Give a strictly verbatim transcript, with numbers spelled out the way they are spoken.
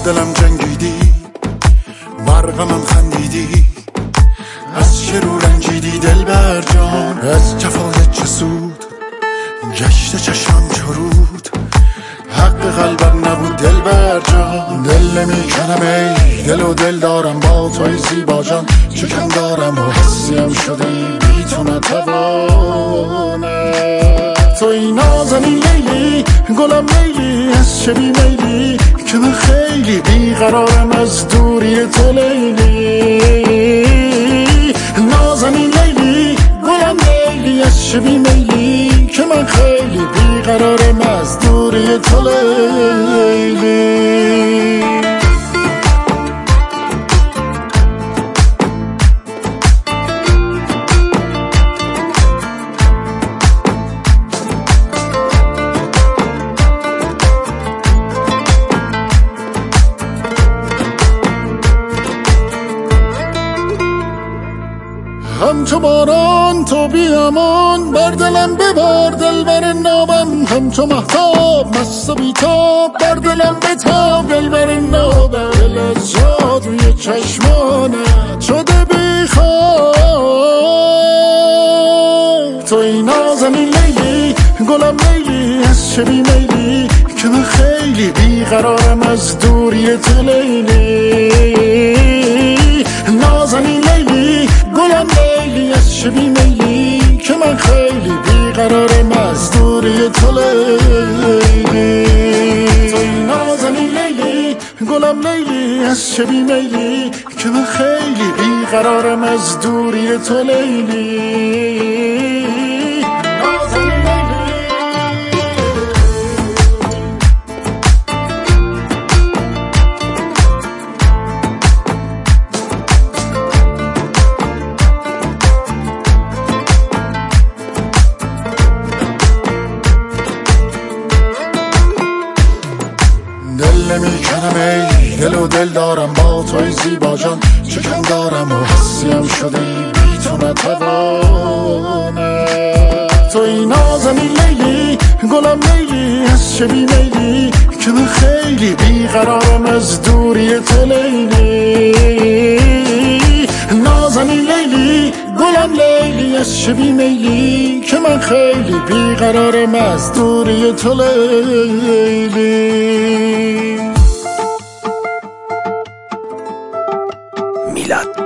دلم جنگیدی، برقمم خندیدی، از چه رو رنجیدی دلبر جان؟ از جفایت چه سود؟ گشت چشمم چرود، حق قلبم نبود دلبر جان. دل نمیکنم ای دل و دل دارم با توی زیبا جان، چکم دارم و حسیم شدی بی تو نتوانم. توی نازنین لیلی گلم لیلی، از چه بی میلی که من خیلی بیقرارم از دوری تو لیلی. نازنین لیلی گلم لیلی، از چه بی میلی که من خیلی بیقرارم از دوری تو لیلی. همچو باران تو بیامان، بر دلم ببار دلبر نابم. همچو مهتاب مست و بیتاب، بر دلم بتاب دلبر نابم. دل از جادوی چشمانت شده بیخواب. توی نازنین لیلی گلم لیلی، از چه بی میلی که من خیلی بیقرارم از دوری تو لیلی. نازنین لیلی گلم لیلی، از چه بی میلی که من خیلی بیقرارم از دوری تو لیلی. توی نازنین لیلی گلم لیلی، از چه بی میلی که من خیلی بیقرارم از دوری تو لیلی. دل نمیکنم ای دل و دل دارم با توی زیبا جان، چکم دارم و حسیم شده بی تو نتوانم. توی نازنین لیلی گلم لیلی، از چه بی میلی که من خیلی بیقرارم از دوری تو لیلی. نازنین لیلی گلم لیلی، از چه بی میلی که من خیلی بیقرارم از دوری تو لیلی. میلاد.